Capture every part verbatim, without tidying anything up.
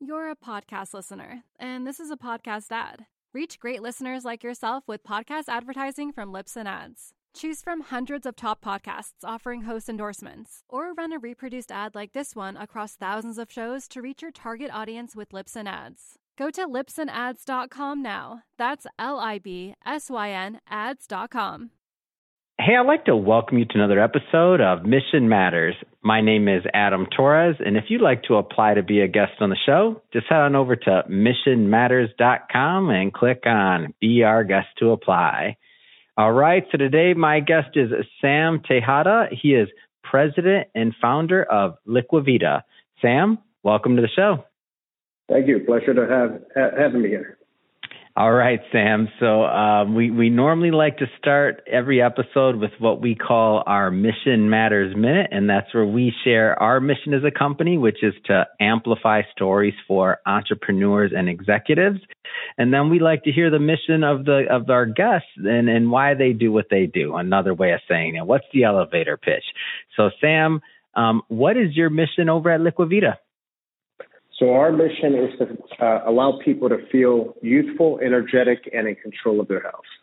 You're a podcast listener, and this is a podcast ad. Reach great listeners like yourself with podcast advertising from Libsyn Ads. Choose from hundreds of top podcasts offering host endorsements, or run a reproduced ad like this one across thousands of shows to reach your target audience with Libsyn Ads. Go to libsyn ads dot com now. That's L I B S Y N ads dot com. Hey, I'd like to welcome you to another episode of Mission Matters. My name is Adam Torres, and if you'd like to apply to be a guest on the show, just head on over to mission matters dot com and click on Be Our Guest to apply. All right, so today my guest is Sam Tejada. He is president and founder of Liquivita. Sam, welcome to the show. Thank you. Pleasure to have ha- having me here. All right, Sam. So um, we, we normally like to start every episode with what we call our Mission Matters Minute, and that's where we share our mission as a company, which is to amplify stories for entrepreneurs and executives. And then we like to hear the mission of the of our guests and, and why they do what they do. Another way of saying it. What's the elevator pitch? So, Sam, um, what is your mission over at Liquivita? So our mission is to uh, allow people to feel youthful, energetic, and in control of their health.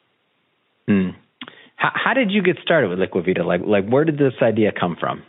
Hmm. How, how did you get started with Liquivita? Like, like where did this idea come from?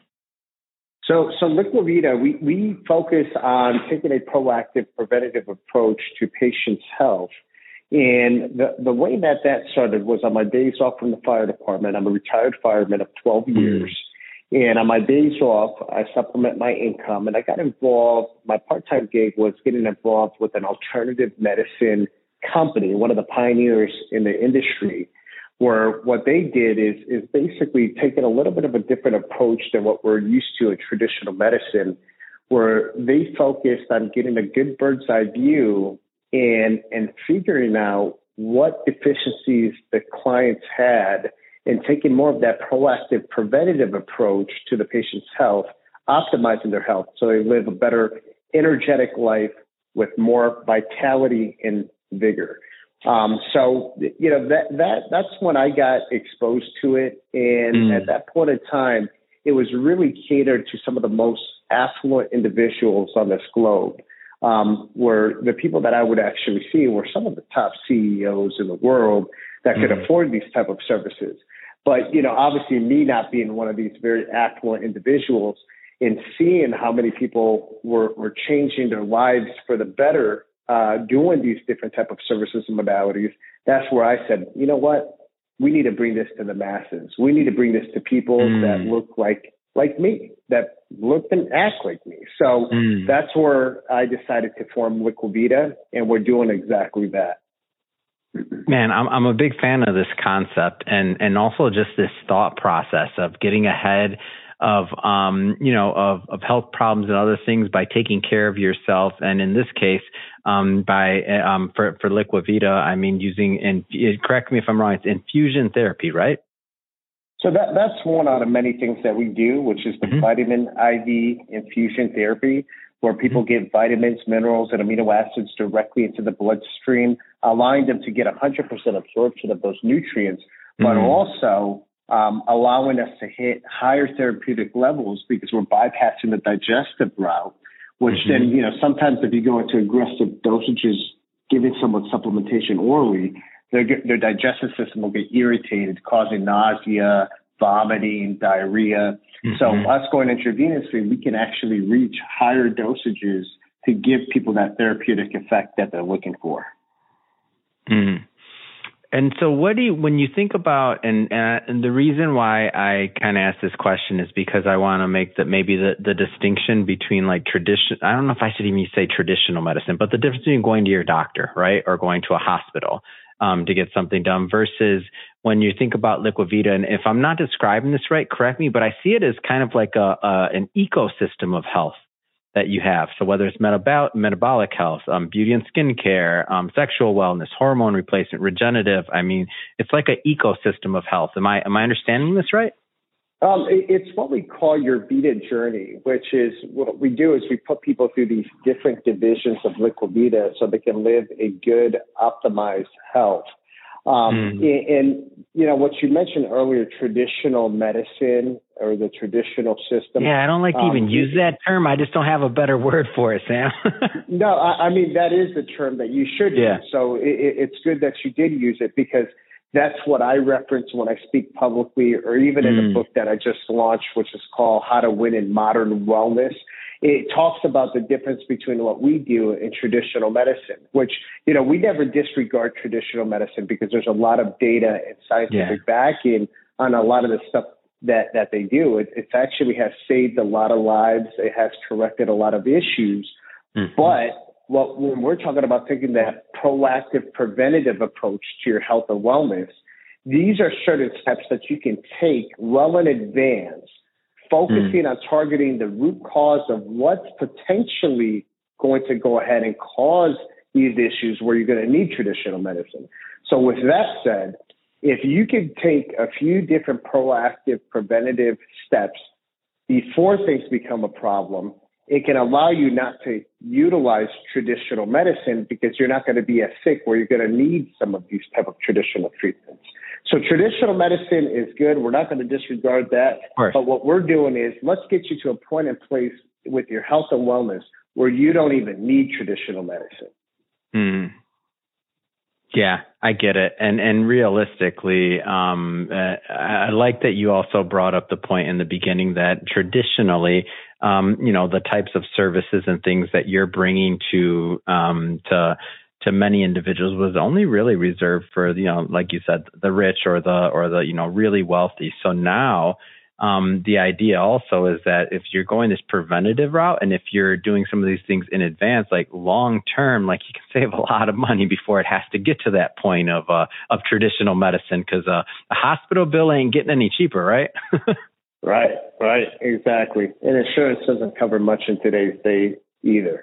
So, so Liquivita, we, we focus on taking a proactive, preventative approach to patients' health. And the, the way that that started was on my days off from the fire department. I'm a retired fireman of twelve years. And on my days off, I supplement my income. And I got involved, my part-time gig was getting involved with an alternative medicine company, one of the pioneers in the industry, where what they did is, is basically taking a little bit of a different approach than what we're used to in traditional medicine, where they focused on getting a good bird's eye view and, and figuring out what deficiencies the clients had and taking more of that proactive, preventative approach to the patient's health, optimizing their health so they live a better, energetic life with more vitality and vigor. Um, so, you know, that that that's when I got exposed to it. And mm. at that point in time, it was really catered to some of the most affluent individuals on this globe, um, where the people that I would actually see were some of the top C E Os in the world that could mm. afford these type of services. But, you know, obviously me not being one of these very affluent individuals and seeing how many people were, were changing their lives for the better, uh, doing these different type of services and modalities, that's where I said, you know what, we need to bring this to the masses. We need to bring this to people mm. that look like, like me, that look and act like me. So mm. that's where I decided to form Liquivita, and we're doing exactly that. Man, I'm I'm a big fan of this concept, and and also just this thought process of getting ahead of um you know of of health problems and other things by taking care of yourself, and in this case um by um for for Liquivita, I mean using, and correct me if I'm wrong, it's infusion therapy, right? So that that's one out of many things that we do, which is the mm-hmm. vitamin I V infusion therapy, where people get vitamins, minerals, and amino acids directly into the bloodstream, allowing them to get one hundred percent absorption of those nutrients, but mm. also um, allowing us to hit higher therapeutic levels because we're bypassing the digestive route, which mm-hmm. then, you know, sometimes if you go into aggressive dosages, giving someone supplementation orally, their, their digestive system will get irritated, causing nausea, vomiting, diarrhea. Mm-hmm. So us going intravenously, we can actually reach higher dosages to give people that therapeutic effect that they're looking for. Mm. And so what do you, when you think about, and, uh, and the reason why I kind of ask this question is because I want to make that maybe the, the distinction between like tradition, I don't know if I should even say traditional medicine, but the difference between going to your doctor, right, or going to a hospital um, to get something done versus when you think about Liquivita. And if I'm not describing this right, correct me, but I see it as kind of like a, a an ecosystem of health that you have. So whether it's metabolic, metabolic health, um, beauty and skincare, um, sexual wellness, hormone replacement, regenerative, I mean, it's like an ecosystem of health. Am I am I understanding this right? Um, it's what we call your Vita journey, which is what we do is we put people through these different divisions of Liquivita so they can live a good, optimized health. Um, mm. And you know, what you mentioned earlier, traditional medicine or the traditional system. Yeah, I don't like to um, even use that term. I just don't have a better word for it, Sam. no, I, I mean, that is the term that you should yeah. use. So it, it's good that you did use it, because that's what I reference when I speak publicly, or even in mm. the book that I just launched, which is called How to Win in Modern Wellness. It talks about the difference between what we do in traditional medicine, which, you know, we never disregard traditional medicine because there's a lot of data and scientific yeah. backing on a lot of the stuff that, that they do. It, it's actually has saved a lot of lives. It has corrected a lot of issues. Mm-hmm. But what, when we're talking about taking that proactive, preventative approach to your health and wellness, these are certain steps that you can take well in advance, focusing mm. on targeting the root cause of what's potentially going to go ahead and cause these issues where you're going to need traditional medicine. So with that said, if you could take a few different proactive preventative steps before things become a problem, it can allow you not to utilize traditional medicine because you're not going to be as sick where you're going to need some of these type of traditional treatments. So traditional medicine is good. We're not going to disregard that. But what we're doing is let's get you to a point in place with your health and wellness where you don't even need traditional medicine. Mm. Yeah, I get it. And and realistically, um, uh, I like that you also brought up the point in the beginning that traditionally, um, you know, the types of services and things that you're bringing to um, to to many individuals was only really reserved for, you know, like you said, the rich or the or the, you know, really wealthy. So now um, the idea also is that if you're going this preventative route and if you're doing some of these things in advance, like long term, like you can save a lot of money before it has to get to that point of uh, of traditional medicine, because uh, a hospital bill ain't getting any cheaper, right? Right, right, exactly. And insurance doesn't cover much in today's day either.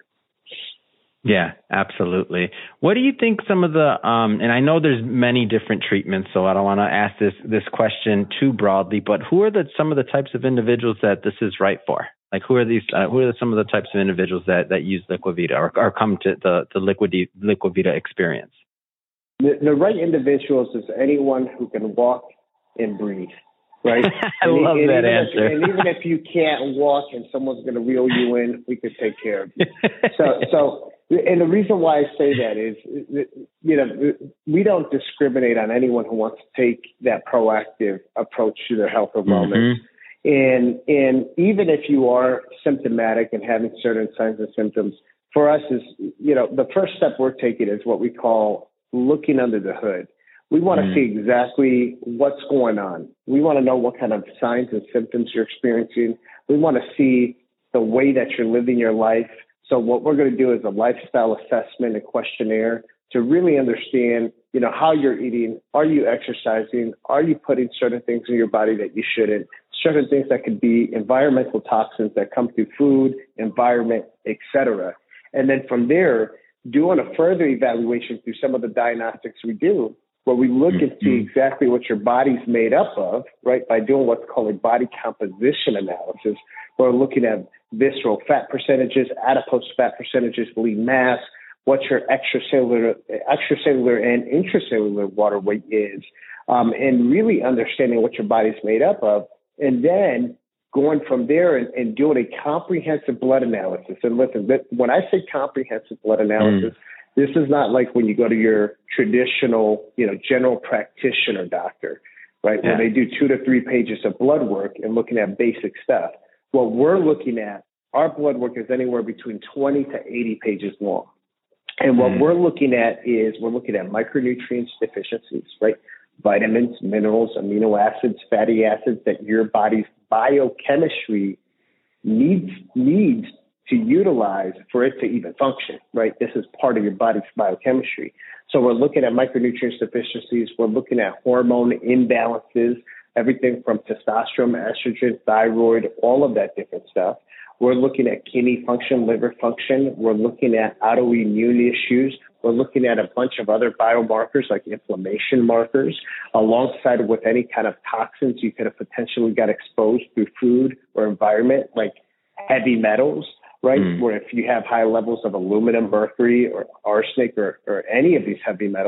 Yeah, absolutely. What do you think some of the, um, and I know there's many different treatments, so I don't want to ask this this question too broadly, but who are the some of the types of individuals that this is right for? Like who are these, uh, who are some of the types of individuals that, that use LiquiVita or, or come to the, the Liquid, LiquiVita experience? The, the right individuals is anyone who can walk and breathe. Right. I and, love and that even answer. If, and even if you can't walk and someone's going to wheel you in, we could take care of you. so, so, and the reason why I say that is, you know, we don't discriminate on anyone who wants to take that proactive approach to their health and wellness. Mm-hmm. And and even if you are symptomatic and having certain signs and symptoms, for us is, you know, the first step we're taking is what we call looking under the hood. We want to mm. see exactly what's going on. We want to know what kind of signs and symptoms you're experiencing. We want to see the way that you're living your life. So what we're going to do is a lifestyle assessment and questionnaire to really understand, you know, how you're eating. Are you exercising? Are you putting certain things in your body that you shouldn't? Certain things that could be environmental toxins that come through food, environment, et cetera. And then from there, doing a further evaluation through some of the diagnostics we do, where we look and see exactly what your body's made up of, right, by doing what's called a body composition analysis. We're looking at visceral fat percentages, adipose fat percentages, lean mass, what your extracellular, extracellular and intracellular water weight is, um, and really understanding what your body's made up of, and then going from there and, and doing a comprehensive blood analysis. And listen, when I say comprehensive blood analysis, mm. this is not like when you go to your traditional, you know, general practitioner doctor, right? Yeah. Where they do two to three pages of blood work and looking at basic stuff. What we're looking at, our blood work is anywhere between twenty to eighty pages long. And what mm. we're looking at is we're looking at micronutrients deficiencies, right? Vitamins, minerals, amino acids, fatty acids that your body's biochemistry needs needs to utilize for it to even function, right? This is part of your body's biochemistry. So we're looking at micronutrient deficiencies. We're looking at hormone imbalances, everything from testosterone, estrogen, thyroid, all of that different stuff. We're looking at kidney function, liver function. We're looking at autoimmune issues. We're looking at a bunch of other biomarkers like inflammation markers, alongside with any kind of toxins you could have potentially got exposed through food or environment, like heavy metals, right? Mm. Where if you have high levels of aluminum, mercury, or arsenic, or, or any of these heavy metals,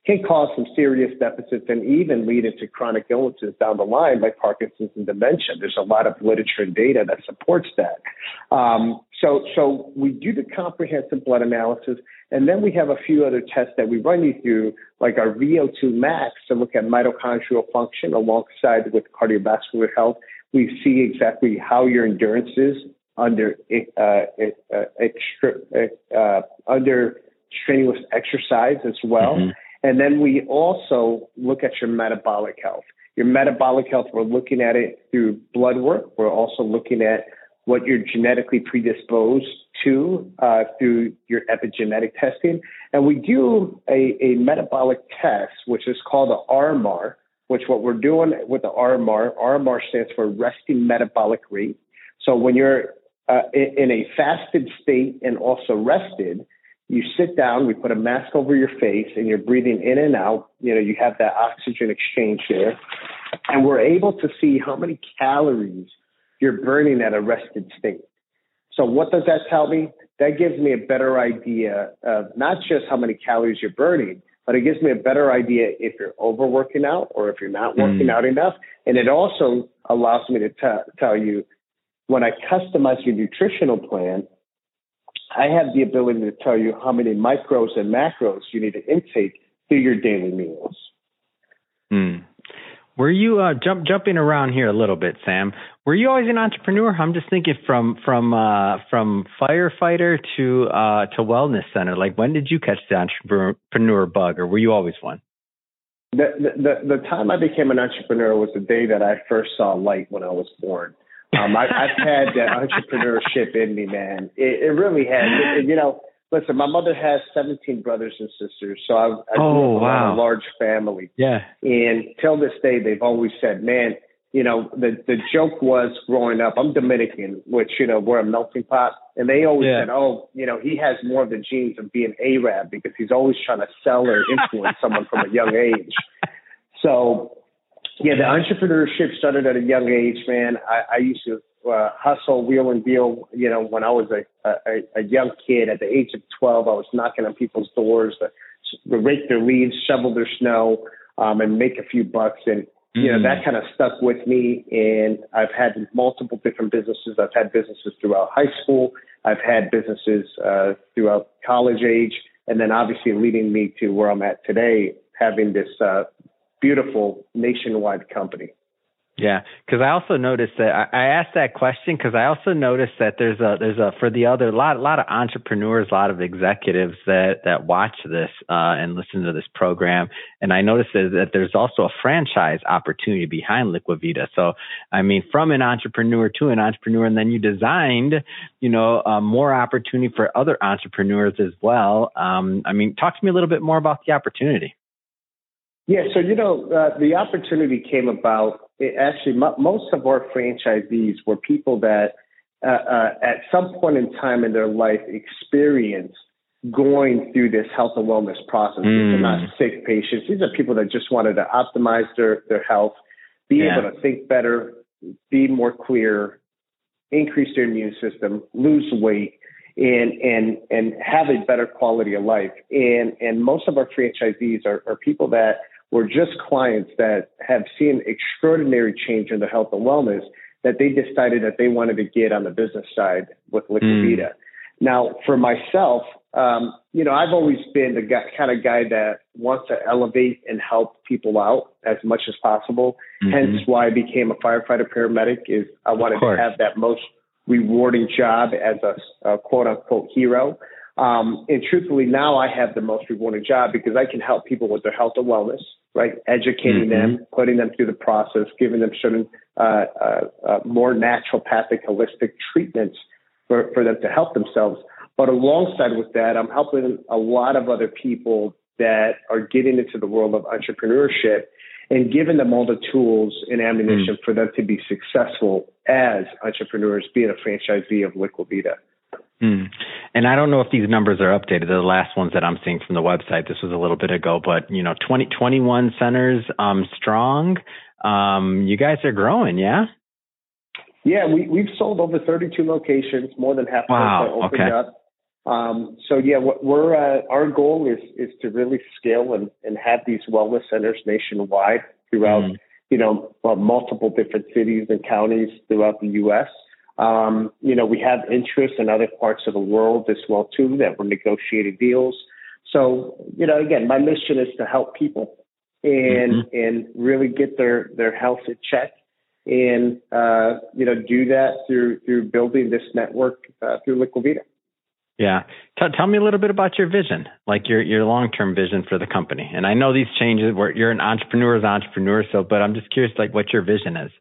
can cause some serious deficits and even lead into chronic illnesses down the line like Parkinson's and dementia. There's a lot of literature and data that supports that. Um, so, so we do the comprehensive blood analysis, and then we have a few other tests that we run you through, like our V O two max to look at mitochondrial function alongside with cardiovascular health. We see exactly how your endurance is under uh, uh, extra, uh, under strenuous exercise as well. Mm-hmm. And then we also look at your metabolic health. Your metabolic health, we're looking at it through blood work. We're also looking at what you're genetically predisposed to uh, through your epigenetic testing. And we do a, a metabolic test, which is called the R M R, which what we're doing with the R M R, R M R stands for resting metabolic rate. So when you're uh, in, in a fasted state and also rested, you sit down, we put a mask over your face, and you're breathing in and out. You know, you have that oxygen exchange there. And we're able to see how many calories you're burning at a rested state. So what does that tell me? That gives me a better idea of not just how many calories you're burning, but it gives me a better idea if you're overworking out or if you're not working mm. out enough. And it also allows me to t- tell you, when I customize your nutritional plan, I have the ability to tell you how many micros and macros you need to intake through your daily meals. Hmm. Were you uh, jump jumping around here a little bit, Sam? Were you always an entrepreneur? I'm just thinking from from uh, from firefighter to uh, to wellness center. Like, when did you catch the entrepreneur bug, or were you always one? The the the time I became an entrepreneur was the day that I first saw light when I was born. Um, I, I've had that entrepreneurship in me, man. It, it really has. It, you know, listen, my mother has seventeen brothers and sisters, so I, I grew oh, up wow. in a large family. Yeah. And till this day, they've always said, man, you know, the, the joke was growing up, I'm Dominican, which, you know, we're a melting pot. And they always yeah. said, oh, you know, he has more of the genes of being Arab because he's always trying to sell or influence someone from a young age. So, yeah, the entrepreneurship started at a young age, man. I, I used to uh, hustle, wheel and deal, you know, when I was a, a, a young kid. At the age of twelve, I was knocking on people's doors to, to rake their leaves, shovel their snow, um, and make a few bucks. And, you know, mm. that kind of stuck with me. And I've had multiple different businesses. I've had businesses throughout high school. I've had businesses uh, throughout college age. And then obviously leading me to where I'm at today, having this uh, beautiful nationwide company. Yeah, because I also noticed that I, I asked that question because I also noticed that there's a there's a for the other lot a lot of entrepreneurs, a lot of executives that that watch this uh, and listen to this program, and I noticed that, that there's also a franchise opportunity behind Liquivita. So I mean, from an entrepreneur to an entrepreneur, and then you designed, you know, uh, more opportunity for other entrepreneurs as well. Um, I mean, talk to me a little bit more about the opportunity. Yeah, so, you know, uh, the opportunity came about, it actually, m- most of our franchisees were people that uh, uh, at some point in time in their life experienced going through this health and wellness process. Mm. These are not sick patients. These are people that just wanted to optimize their, their health, be yeah. able to think better, be more clear, increase their immune system, lose weight, and and and have a better quality of life. And and most of our franchisees are, are people that were just clients that have seen extraordinary change in their health and wellness, that they decided that they wanted to get on the business side with Liquivita. Mm. Now, for myself, um, you know, I've always been the guy, kind of guy that wants to elevate and help people out as much as possible. Mm-hmm. Hence why I became a firefighter paramedic, is I wanted to have that most rewarding job as a, a quote unquote hero. Um, and truthfully, now I have the most rewarding job because I can help people with their health and wellness, right? Educating mm-hmm. them, putting them through the process, giving them certain uh, uh, uh, more naturopathic, holistic treatments for, for them to help themselves. But alongside with that, I'm helping a lot of other people that are getting into the world of entrepreneurship and giving them all the tools and ammunition mm. for them to be successful as entrepreneurs, being a franchisee of Liquivita. Mm. And I don't know if these numbers are updated. They're the last ones that I'm seeing from the website. This was a little bit ago, but you know, twenty, twenty-one centers um, strong. Um, you guys are growing, yeah? Yeah, we, we've sold over thirty-two locations, more than half of wow. them opened okay. up. Um, so yeah, what we're uh, our goal is is to really scale and, and have these wellness centers nationwide throughout, mm. you know, uh, multiple different cities and counties throughout the U S. Um, you know, we have interest in other parts of the world as well too that we're negotiating deals. So you know, again, my mission is to help people and mm-hmm. and really get their their health in check. And, uh, you know, do that through through building this network uh, through Liquavida. Yeah. T- tell me a little bit about your vision, like your, your long-term vision for the company. And I know these changes where you're an entrepreneur's entrepreneur, so, but I'm just curious, like what your vision is.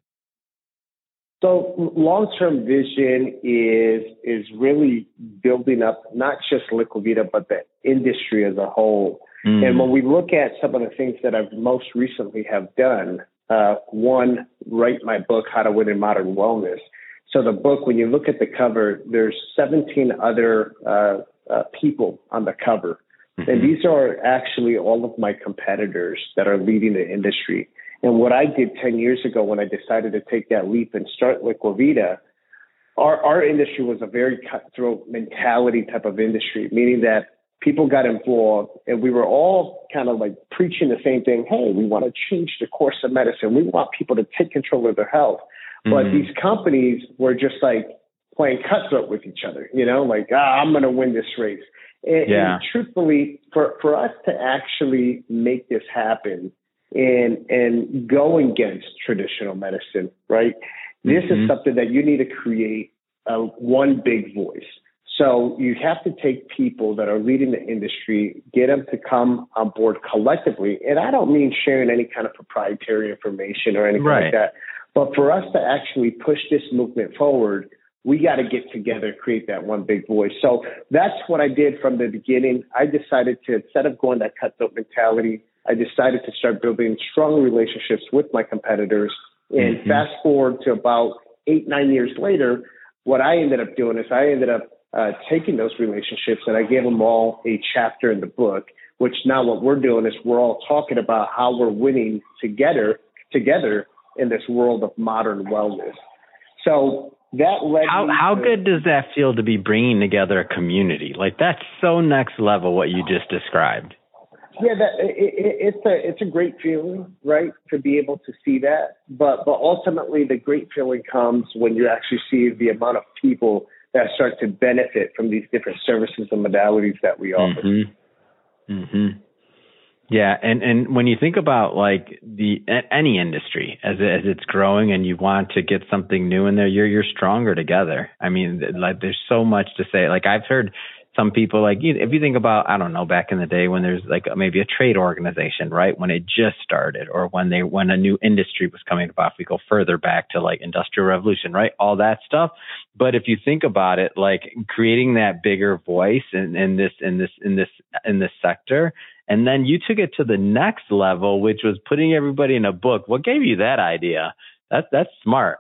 So long-term vision is, is really building up not just Liquavida, but the industry as a whole. Mm. And when we look at some of the things that I've most recently have done, Uh, one, write my book, How to Win in Modern Wellness. So the book, when you look at the cover, there's seventeen other uh, uh, people on the cover. Mm-hmm. And these are actually all of my competitors that are leading the industry. And what I did ten years ago when I decided to take that leap and start Liquavida, our, our industry was a very cutthroat mentality type of industry, meaning that people got involved and we were all kind of like preaching the same thing. Hey, we want to change the course of medicine. We want people to take control of their health. Mm-hmm. But these companies were just like playing cutthroat with each other, you know, like, ah, I'm going to win this race. And, yeah. and truthfully, for, for us to actually make this happen and, and go against traditional medicine, right? This mm-hmm. is something that you need to create a one big voice. So you have to take people that are leading the industry, get them to come on board collectively. And I don't mean sharing any kind of proprietary information or anything right. like that. But for us to actually push this movement forward, we got to get together, create that one big voice. So that's what I did from the beginning. I decided to, instead of going that cutthroat mentality, I decided to start building strong relationships with my competitors. And mm-hmm. fast forward to about eight, nine years later, what I ended up doing is I ended up Uh, taking those relationships, and I gave them all a chapter in the book, which now what we're doing is we're all talking about how we're winning together, together in this world of modern wellness. So that led How, me how to, good does that feel to be bringing together a community? Like that's so next level what you just described. Yeah, that it, it, it's a it's a great feeling, right, to be able to see that. But but ultimately, the great feeling comes when you actually see the amount of people that start to benefit from these different services and modalities that we offer. Mm-hmm. Mm-hmm. Yeah, and, and when you think about like the any industry as as it's growing and you want to get something new in there, you're you're stronger together. I mean, like there's so much to say. Like I've heard some people like if you think about I don't know back in the day when there's like maybe a trade organization, right, when it just started, or when they when a new industry was coming about. If we go further back to like Industrial Revolution, right, all that stuff. But if you think about it, like creating that bigger voice in, in this in this in this in this sector, and then you took it to the next level, which was putting everybody in a book. What gave you that idea? That's that's smart.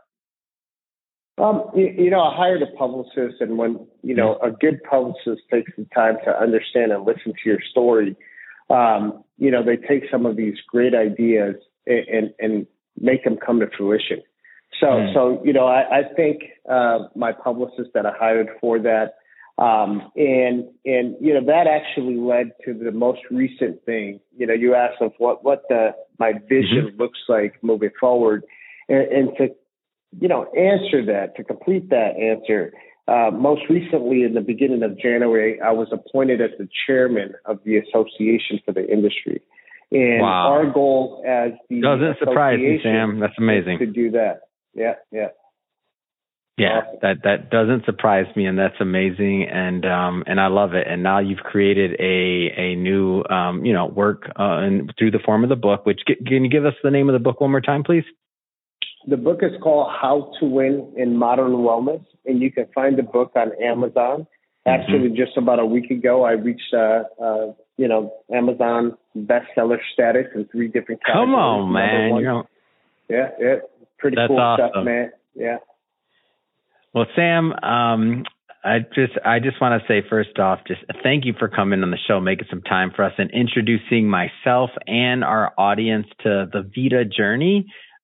Um, you, you know, I hired a publicist, and when, you know, a good publicist takes the time to understand and listen to your story, um, you know, they take some of these great ideas and, and, and make them come to fruition. So, mm. so, you know, I, I think, uh, my publicist that I hired for that, um, and, and, you know, that actually led to the most recent thing. You know, you asked of what, what the, my vision mm-hmm. looks like moving forward, and, and to, you know, answer that, to complete that answer, uh, most recently in the beginning of January, I was appointed as the chairman of the association for the industry. And wow. our goal as the Doesn't surprise me, Sam. That's amazing. To do that. Yeah, yeah. Yeah, awesome. that, that doesn't surprise me, and that's amazing, and um and I love it. And now you've created a a new um you know work uh, and through the form of the book. Which can you give us the name of the book one more time, please? The book is called How to Win in Modern Wellness, and you can find the book on Amazon. Actually, mm-hmm. just about a week ago, I reached, uh, uh, you know, Amazon bestseller status in three different categories. Come on, man. You know, yeah, yeah. Pretty That's cool awesome. stuff, man. Yeah. Well, Sam, um, I just I just want to say first off, just thank you for coming on the show, making some time for us, and introducing myself and our audience to the Vita journey.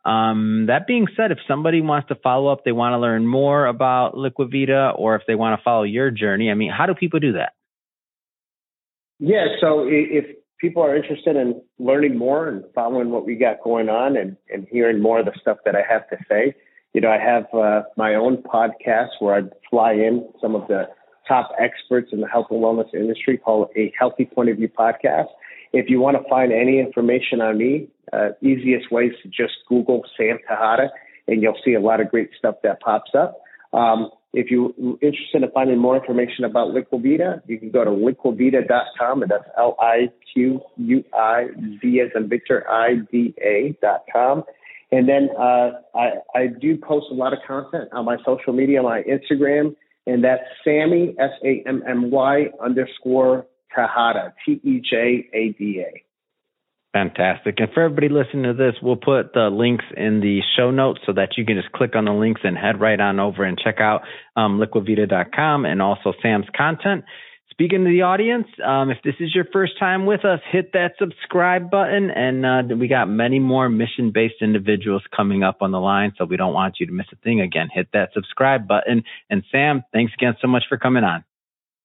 Um, that being said, if somebody wants to follow up, they want to learn more about Liquivita, or if they want to follow your journey, I mean, how do people do that? Yeah, so if people are interested in learning more and following what we got going on and, and hearing more of the stuff that I have to say, you know, I have uh, my own podcast where I fly in some of the top experts in the health and wellness industry called A Healthy Point of View Podcast. If you want to find any information on me, uh, easiest way is to just Google Sam Tejada, and you'll see a lot of great stuff that pops up. Um, if you're interested in finding more information about Liquivita, you can go to liquivita dot com, and that's L I Q U I V as in Victor, I D A dot com. And then uh, I, I do post a lot of content on my social media, my Instagram, and that's Sammy, S A M M Y underscore Tejada, T E J A D A. Fantastic. And for everybody listening to this, we'll put the links in the show notes so that you can just click on the links and head right on over and check out um, liquivita dot com and also Sam's content. Speaking to the audience, um, if this is your first time with us, hit that subscribe button. And uh, we got many more mission-based individuals coming up on the line, so we don't want you to miss a thing. Again, hit that subscribe button. And Sam, thanks again so much for coming on.